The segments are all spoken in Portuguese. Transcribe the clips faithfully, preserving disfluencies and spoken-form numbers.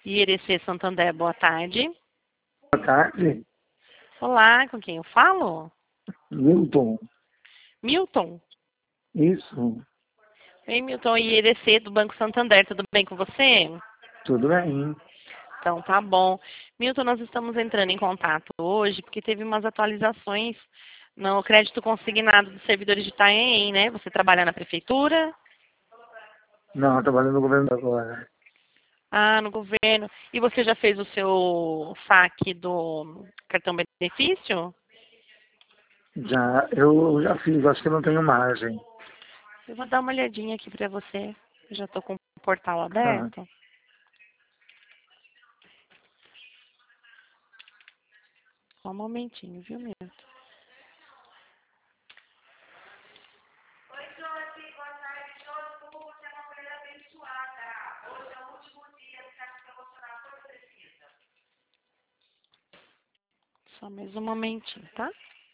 I R C Santander, boa tarde. Boa tarde. Olá, com quem eu falo? Milton. Milton? Isso. Oi, Milton, I R C do Banco Santander, tudo bem com você? Tudo bem. Então, tá bom. Milton, nós estamos entrando em contato hoje porque teve umas atualizações no crédito consignado dos servidores de Itanhaém, né? Você trabalha na prefeitura? Não, eu trabalho no governo agora. Ah, no governo. E você já fez o seu saque do cartão benefício? Já, eu já fiz, acho que eu não tenho margem. Eu vou dar uma olhadinha aqui para você. Eu já estou com o portal Tá. aberto. Só um momentinho, viu, Milton? Oi, Josi, boa tarde. Josi, você é uma mulher abençoada. Hoje é o último dia de carta promocional que você precisa. Só mais um momentinho, tá?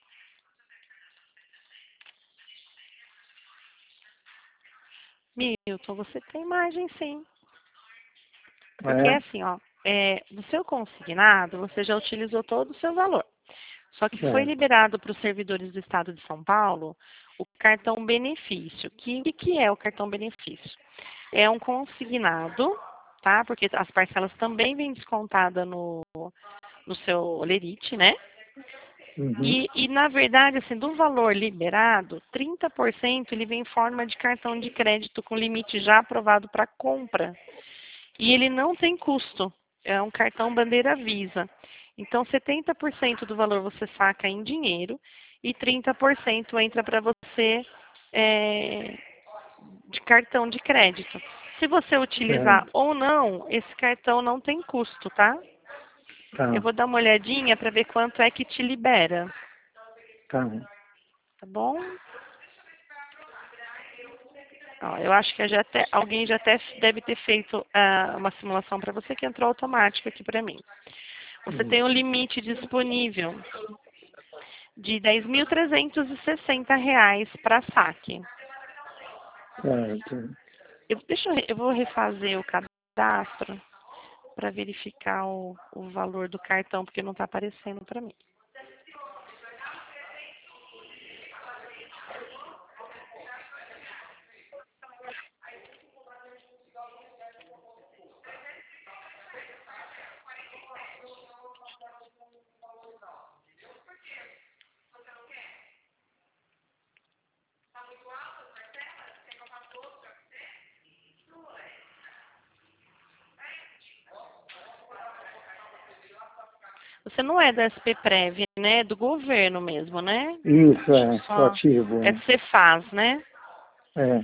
Milton, você tem margem sim. Porque É? assim, ó, é, no seu consignado, você já utilizou todo o seu valor. Só que foi É. liberado para os servidores do Estado de São Paulo o cartão benefício. Que- O que, que é o cartão benefício? É um consignado, tá? Porque as parcelas também vêm descontadas no, no seu Olerite, né? Uhum. E, e, na verdade, assim, do valor liberado, trinta por cento ele vem em forma de cartão de crédito com limite já aprovado para compra. E ele não tem custo. É um cartão bandeira Visa. Então, setenta por cento do valor você saca em dinheiro e trinta por cento entra para você é, de cartão de crédito. Se você utilizar Certo. ou não, esse cartão não tem custo, tá? Eu Tá. vou dar uma olhadinha para ver quanto é que te libera, Tá. tá bom? Ó, eu acho que já até, alguém já até deve ter feito ah, uma simulação para você que entrou automático aqui para mim. Você tem um Isso. limite disponível de dez mil trezentos e sessenta reais para saque. Certo. Eu, deixa eu, re- eu vou refazer o cadastro para verificar o, o valor do cartão, porque não está aparecendo para mim. Você não é da S P Prev, né? É do governo mesmo, né? Isso, Deixa eu é. Sou só... É ativo. do Cefaz, né? É.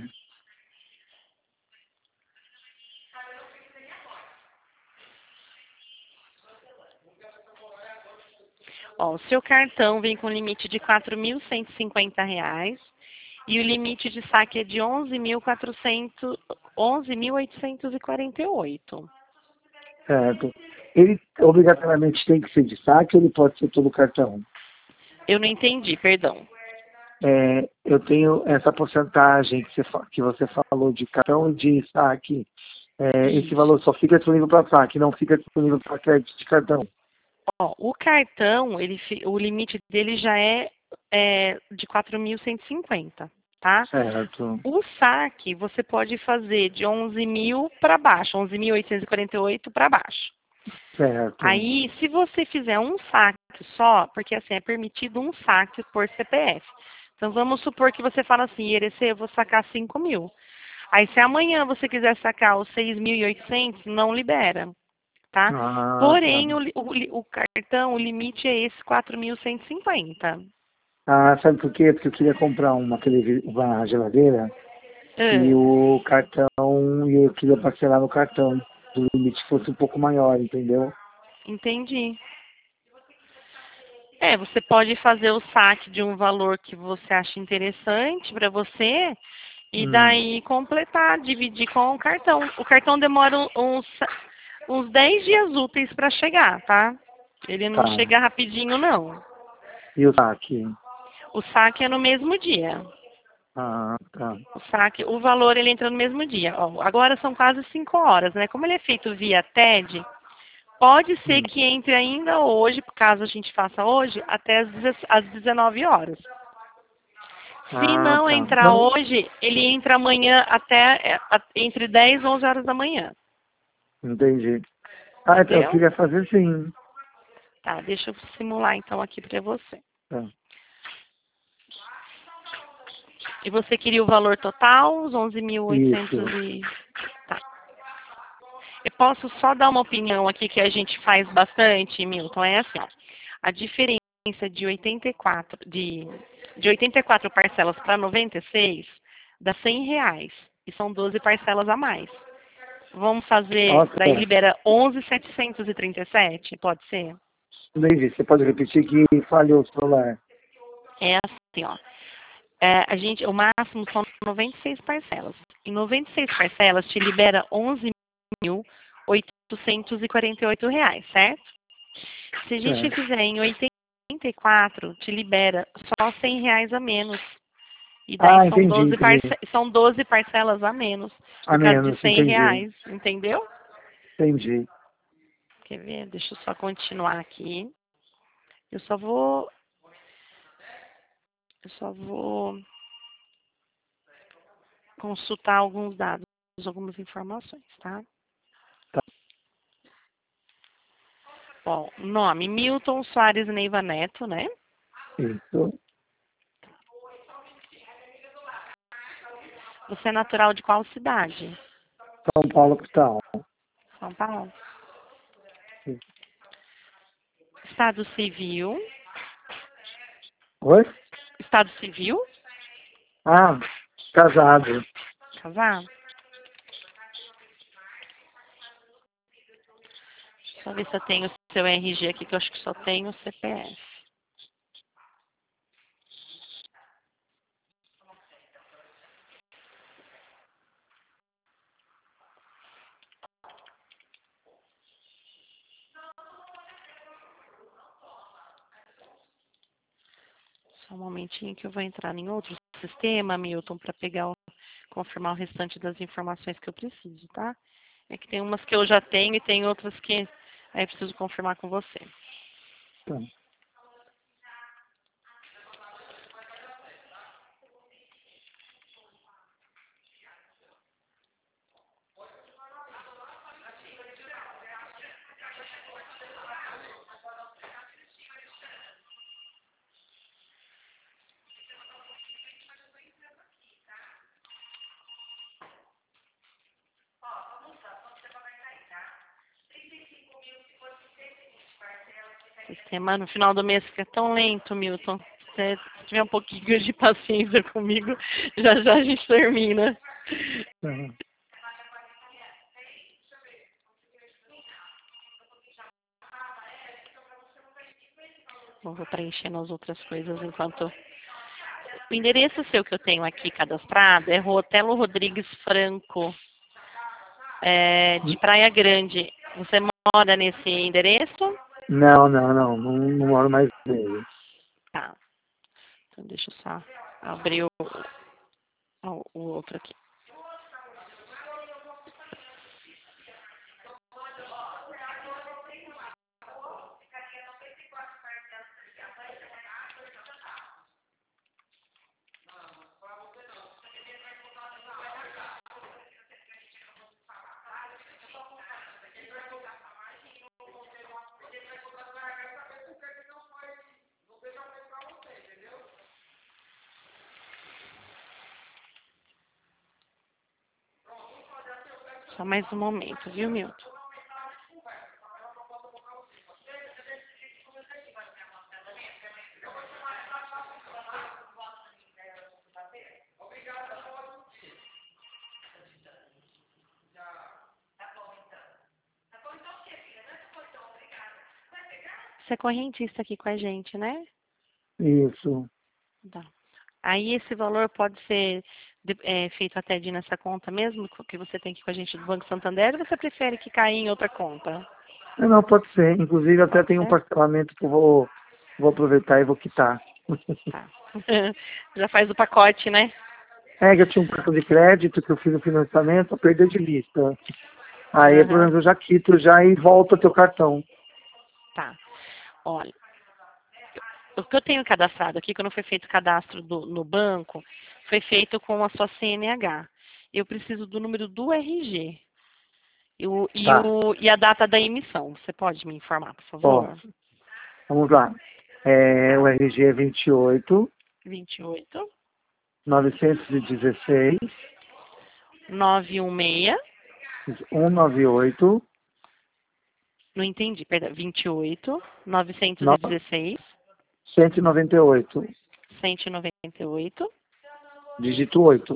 Ó, o seu cartão vem com limite de quatro mil cento e cinquenta reais e o limite de saque é de onze mil quatrocentos, onze mil oitocentos e quarenta e oito. Certo. Ele obrigatoriamente tem que ser de saque ou ele pode ser todo cartão? Eu não entendi, perdão. É, eu tenho essa porcentagem que você, fa- que você falou de cartão e de saque. É, esse Isso. valor só fica disponível para saque, não fica disponível para crédito de cartão. Ó, o cartão, ele, fi- o limite dele já é, é de quatro mil cento e cinquenta, tá? Certo. O saque você pode fazer de onze mil para baixo, onze mil oitocentos e quarenta e oito para baixo. Certo. Aí, se você fizer um saque só, porque assim, é permitido um saque por C P F. Então, vamos supor que você fala assim, I R C, eu vou sacar cinco mil. Aí, se amanhã você quiser sacar os seis mil e oitocentos, não libera, tá? Ah, tá. Porém, o, li- o li- o cartão, o limite é esse quatro mil cento e cinquenta. Ah, sabe por quê? Porque eu queria comprar uma, televi- uma geladeira e Ah, o cartão, e eu queria parcelar no cartão. O limite fosse um pouco maior, entendeu? entendi. É, você pode fazer o saque de um valor que você acha interessante para você e Hum, daí completar, dividir com o cartão. O cartão demora um- uns, uns dez dias úteis para chegar, tá? Ele não tá. chega rapidinho, não. E o saque? O saque é no mesmo dia. Ah, tá. O saque, o valor ele entra no mesmo dia. Ó, agora são quase cinco horas, né? Como ele é feito via T E D, Pode ser Hum. que entre ainda hoje, caso a gente faça hoje, até às deze- às dezenove horas. Se Ah, não tá. entrar Não, hoje, ele entra amanhã até é, a- entre dez e onze horas da manhã. entendi. Ah, então eu Entendeu? queria fazer sim. Tá, deixa eu simular então aqui para você. Tá. E você queria o valor total, os onze mil Isso. oitocentos e... Tá. Eu posso só dar uma opinião aqui que a gente faz bastante, Milton. É assim, ó. A diferença de oitenta e quatro, de, de oitenta e quatro parcelas para noventa e seis dá cem reais. E são doze parcelas a mais. Vamos fazer, Nossa, daí libera onze mil setecentos e trinta e sete, pode ser? entendi. Você pode repetir que falhou o celular. É assim, ó. É, a gente, o máximo são noventa e seis parcelas. Em noventa e seis parcelas te libera onze mil oitocentos e quarenta e oito reais, certo? Se a gente Certo. fizer em oitenta e quatro, te libera só cem reais a menos. E daí Ah, são entendi, doze, entendi. parce são doze parcelas a menos, A por causa de menos, cem entendi. reais, entendeu? Entendi. Quer ver? Deixa eu só continuar aqui. Eu só vou... Eu só vou consultar alguns dados, algumas informações, tá? Tá. Bom, nome, Milton Soares Neiva Neto, né? Isso. Você é natural de qual cidade? São Paulo, capital. São Paulo. Sim. Estado civil. Oi? Estado civil? Ah, casado. Casado? Deixa eu ver se eu tenho o seu R G aqui, que eu acho que só tenho o C P F. Só um momentinho que eu vou entrar em outro sistema, Milton, para pegar o, confirmar o restante das informações que eu preciso, tá? É que tem umas que eu já tenho e tem outras que aí eu preciso confirmar com você. Tá. O sistema no final do mês fica tão lento, Milton. Se você tiver um pouquinho de paciência comigo, já já a gente termina. Tá. Bom, vou preenchendo as outras coisas enquanto... O endereço seu que eu tenho aqui cadastrado é Rua Otelo Rodrigues Franco, é, de Praia Grande. Você mora nesse endereço? Não, não, não. Não, não moro mais nele. Tá. Então deixa eu só abrir o, o, o outro aqui. Só mais um momento, viu, Milton? Você é correntista aqui com a gente, né? Isso. Tá. Aí esse valor pode ser de- é, feito até de nessa conta mesmo, que você tem aqui com a gente do Banco Santander, ou você prefere que caia em outra conta? Não, não, pode ser. Inclusive, até Pode tem um ser? parcelamento que eu vou, vou aproveitar e vou quitar. Tá. Já faz o pacote, né? É que eu tinha um cartão de crédito que eu fiz o financiamento, eu perdi de vista. Aí, Aham. por exemplo, eu já quito já e volta teu cartão. Tá. Olha, o que eu tenho cadastrado aqui, quando foi feito o cadastro do- no banco, foi feito com a sua C N H. Eu preciso do número do R G e, o, e, Tá, o, e a data da emissão. Você pode me informar, por favor? posso. Vamos lá. É, o Tá. R G é vinte e oito, vinte e oito, novecentos e dezesseis, novecentos e dezesseis. cento e noventa e oito, Não entendi, perdão. vinte e oito, novecentos e no- dezesseis, cento e noventa e oito, cento e noventa e oito. dígito oito.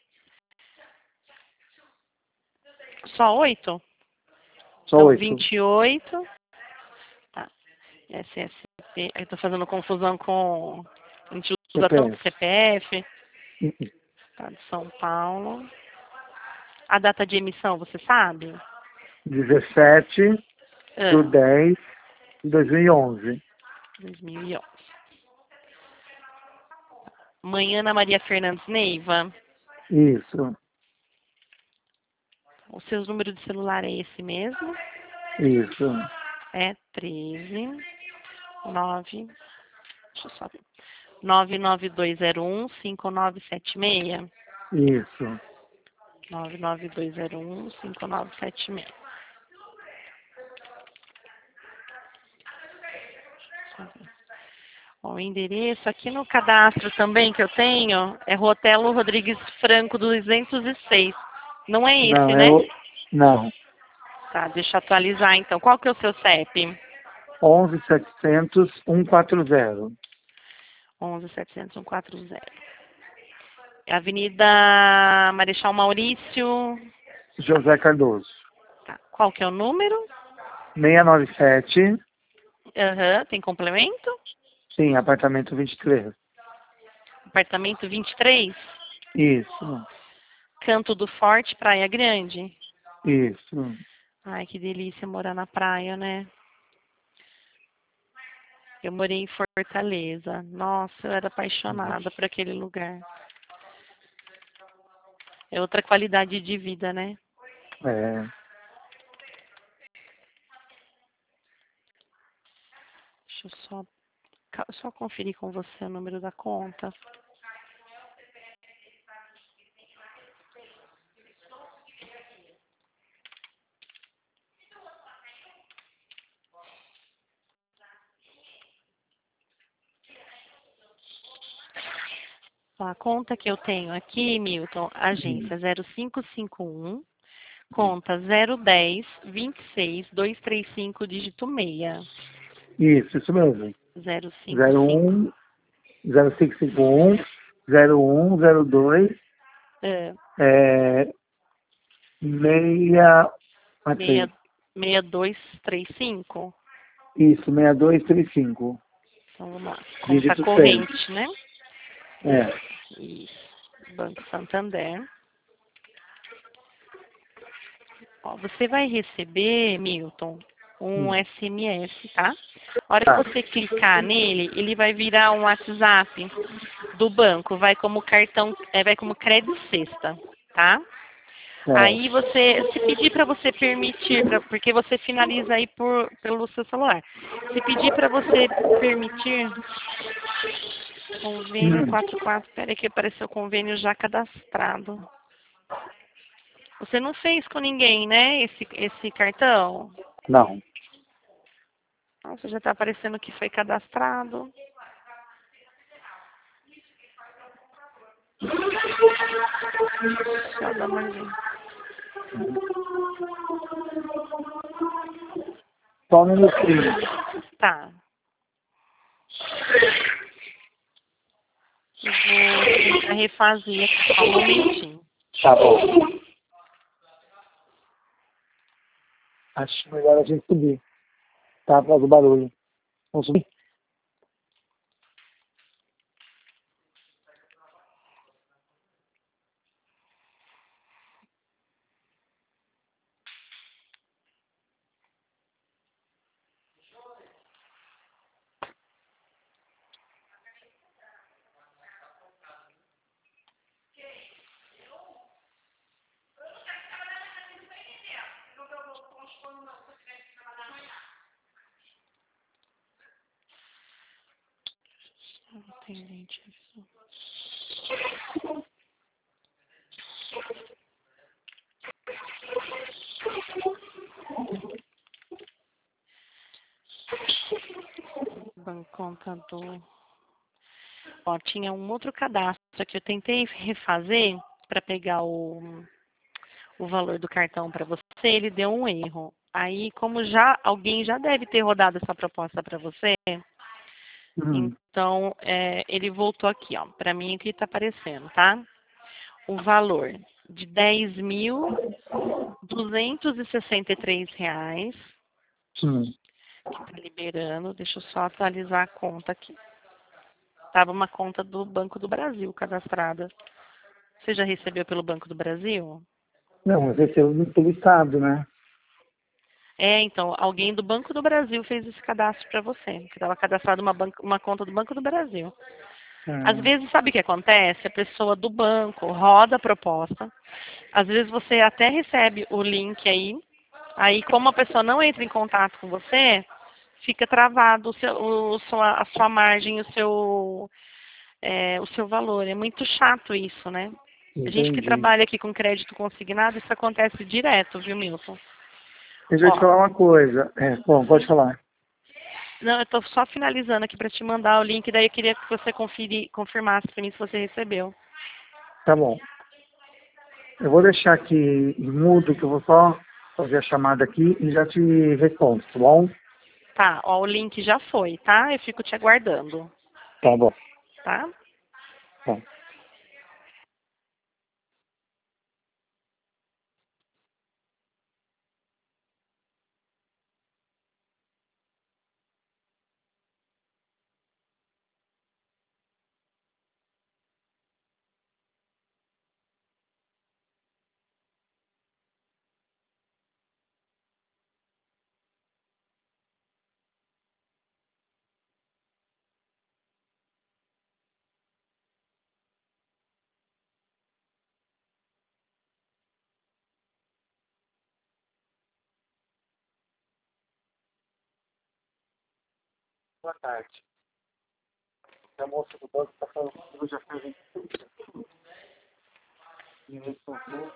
Só oito? Só Então, oito. vinte e oito. Tá. S S P. Eu tô fazendo confusão com. A gente usa tanto C P F. C P F. Uh-uh. Tá, de São Paulo. A data de emissão, você sabe? dezessete de Ah, dez de dois mil e onze. dois mil e onze. Manhã Ana Maria Fernandes Neiva. Isso, O seu número de celular é esse mesmo? isso, É treze, nove, deixa eu só ver. nove nove dois zero um cinco nove sete seis. isso. nove nove dois zero um cinco nove sete seis. O endereço aqui no cadastro também que eu tenho é Rua Otelo Rodrigues Franco duzentos e seis. Não é Não, esse, é né? o... Não. Tá, deixa eu atualizar então. Qual que é o seu C E P? onze setecentos, cento e quarenta. onze setecentos, cento e quarenta. Avenida Marechal Maurício. José Cardoso. Tá. Qual que é o número? seiscentos e noventa e sete. Aham, tem complemento? Sim, apartamento vinte e três. Apartamento vinte e três. Isso, Canto do Forte, Praia Grande. isso. Ai, que delícia morar na praia, né? Eu morei em Fortaleza. Nossa, eu era apaixonada por aquele lugar. É outra qualidade de vida, né? É. Deixa eu só, ca- só conferir com você o número da conta. A conta que eu tenho aqui, Milton, agência zero cinco cinco um, conta zero dez, vinte e seis, duzentos e trinta e cinco, dígito seis. Isso, isso mesmo. zero cinco zero cinco. um, zero cinco cinco um, zero um, zero dois, É, é, meia, seis aqui, seis dois três cinco. isso, seis dois três cinco, Então vamos lá. Conta dígito seis. corrente, né? É, Isso. Banco Santander. Ó, você vai receber, Milton, um hum, S M S, tá? A hora que tá, você clicar nele, ele vai virar um WhatsApp do banco, vai como cartão, é, vai como crédito sexta, tá? é, Aí você, se pedir para você permitir, pra, porque você finaliza aí por, pelo seu celular. Se pedir para você permitir, convênio hum, quatro quatro, peraí que apareceu convênio já cadastrado. Você não fez com ninguém, né, esse, esse cartão? não, Nossa, já está aparecendo que foi cadastrado. Deixa eu dar uma olhada. só um minutinho, Tá. Eu vou tentar refazer aqui, só um momentinho. tá bom. Acho melhor a gente subir, tá, por causa do barulho. Vamos subir? Atendente. Banco contador. Ó, tinha um outro cadastro que eu tentei refazer para pegar o, o valor do cartão para você, ele deu um erro. Aí, como já alguém já deve ter rodado essa proposta para você, Hum, então é, ele voltou aqui, ó, para mim aqui está aparecendo, tá? O valor de dez mil duzentos e sessenta e três reais hum. que está liberando. Deixa eu só atualizar a conta aqui. Estava uma conta do Banco do Brasil cadastrada. Você já recebeu pelo Banco do Brasil? Não, mas esse é o pelo Estado, né? É, então, alguém do Banco do Brasil fez esse cadastro para você, que estava cadastrado uma, banca, uma conta do Banco do Brasil. Às Ah, vezes, sabe o que acontece? A pessoa do banco roda a proposta. Às vezes você até recebe o link aí. Aí, como a pessoa não entra em contato com você, fica travado o seu, o, sua, a sua margem, o seu, é, o seu valor. É muito chato isso, né? A gente que entendi. trabalha aqui com crédito consignado, isso acontece direto, viu, Milton? Deixa eu te Ó, falar uma coisa. É, bom, pode falar. não, eu estou só finalizando aqui para te mandar o link, daí eu queria que você conferi, confirmasse para mim se você recebeu. Tá bom. Eu vou deixar aqui mudo, que eu vou só fazer a chamada aqui e já te respondo, tá bom? Tá, ó, o link já foi, tá? Eu fico te aguardando, Tá bom. tá? Tá. Boa tarde. A moça do banco está falando que eu já fez me respondeu.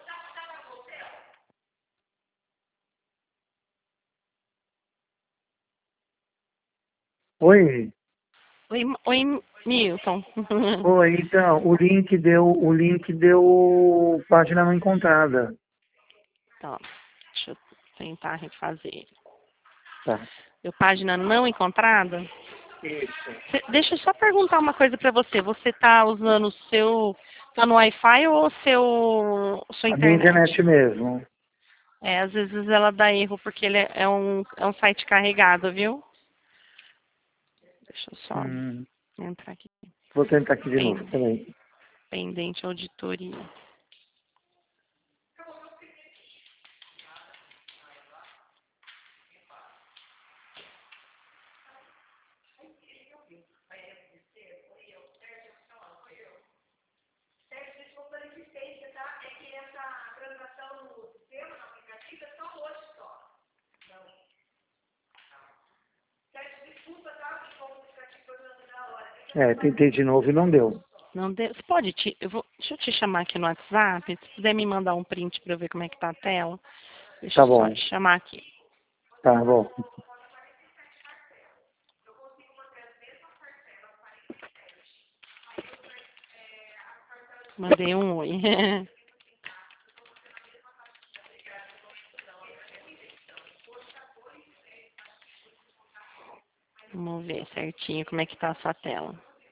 Oi. Oi, oi, Milton. Oi, então, o link deu, o link deu página não encontrada. Então, deixa eu tentar refazer. Tá. Deu página não encontrada? Isso. Cê- deixa eu só perguntar uma coisa para você. Você está usando o seu... Tá no Wi-Fi ou o seu, sua A minha internet internet? mesmo. É, às vezes ela dá erro porque ele é é um, é um site carregado, viu? Deixa eu só Hum, entrar aqui. vou tentar aqui de novo, Pen- peraí. Pendente auditoria. Sérgio, desculpa a insistência, tá? É que essa transação no sistema, no aplicativo, é só hoje só. Não. Sérgio, desculpa, tá? Porque como o aplicativo foi na hora. É, tentei de novo e não deu. Não deu. Você pode te, eu vou, deixa eu te chamar aqui no WhatsApp. Se puder me mandar um print para eu ver como é que tá a tela. Deixa Tá eu só bom, te chamar aqui. tá bom. Mandei um oi. Vamos ver certinho como é que tá a sua tela.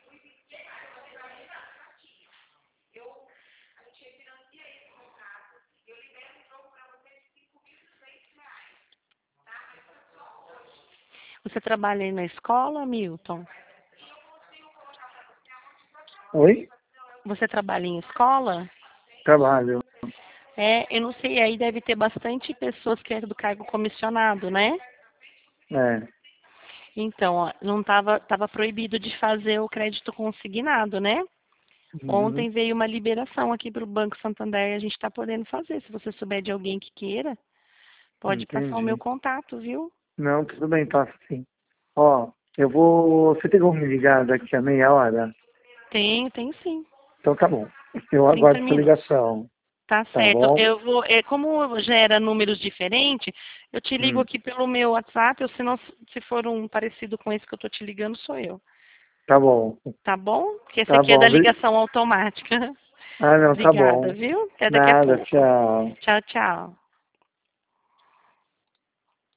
Você trabalha aí na escola, Milton? Oi? Você trabalha em escola? Trabalho. É, eu não sei, aí deve ter bastante pessoas que é do cargo comissionado, né? É. Então, ó, não estava tava proibido de fazer o crédito consignado, né? Uhum, Ontem veio uma liberação aqui para o Banco Santander e a gente está podendo fazer. Se você souber de alguém que queira, pode passar o meu entendi. contato, viu? Não, tudo bem, passa sim. Ó, eu vou. Você tem como me ligar daqui a meia hora? Tenho, tenho sim. Então tá bom. Eu trinta aguardo sua minutos. ligação. Tá Tá certo. bom? Eu vou, é, como gera números diferentes, eu te ligo Hum, aqui pelo meu WhatsApp, ou se não, se for um parecido com esse que eu tô te ligando, sou eu. tá bom. Tá bom? Porque esse Tá aqui é bom. da Obri- ligação automática. Ah, não, tá Obrigada, bom. viu? Até daqui a Nada, pouco. tchau. Tchau, tchau.